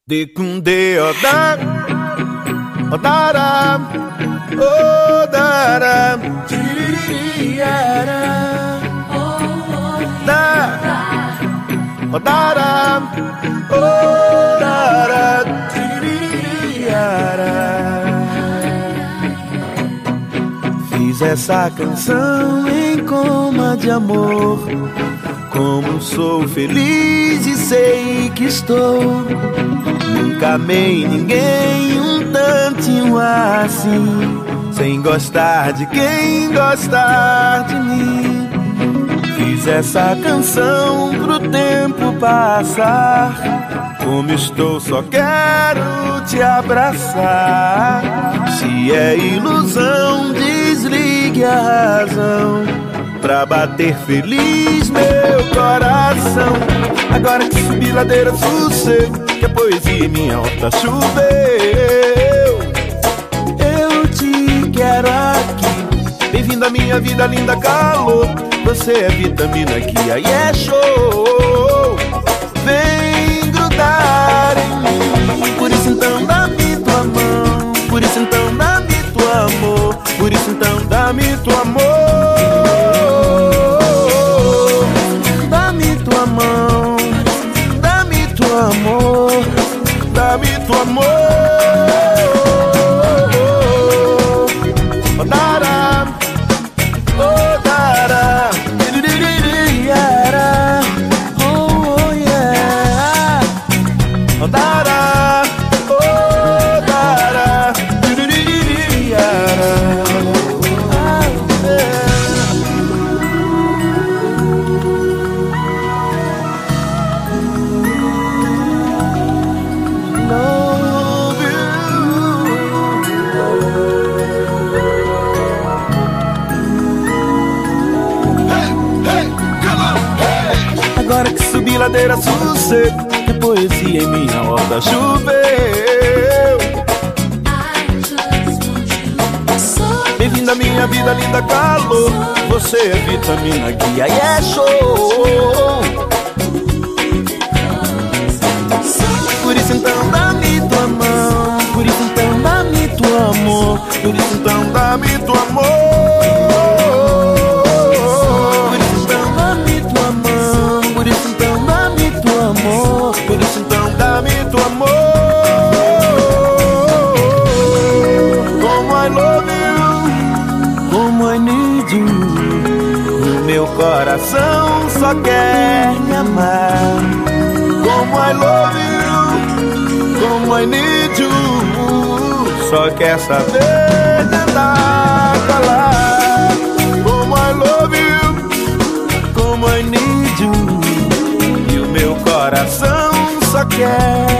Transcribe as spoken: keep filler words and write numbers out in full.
De kunde oda, odara, odara, tiririara, da, odara, odara, tiririara. Fiz essa canção em coma de amor. Como sou feliz e sei que estou. Nunca amei ninguém um tantinho assim, sem gostar de quem gostar de mim. Fiz essa canção pro tempo passar. Como estou, só quero te abraçar. Se é ilusão, desligue a razão pra bater feliz meu coração. Agora que subi ladeira sossego, que a poesia em minha horta choveu. Eu te quero aqui, bem-vindo à minha vida, linda calor. Você é vitamina que aí é show. Vem grudar em mim, por isso então dá-me tua mão. Por isso então dá-me tua amor. Por isso então dá-me tua amor. Amor, dá-me teu amor. Oh, dará, oh, dará, tiririara, oh, yeah, oh, dará, oh, dará, tiririara. Agora que subi ladeira sossego, que a poesia em minha horta choveu. Bem-vinda à minha vida, linda calor. Você é vitamina guia e é show. Por isso então dá-me tua mão. Por isso então dá-me teu amor. Por isso então dá-me teu amor. Por isso então dá-me teu amor. Como I love you, como I need you. O meu coração só quer me amar. Como I love you, como I need you. Só quer saber tentar falar. Como I love you, como I need you. E o meu coração só quer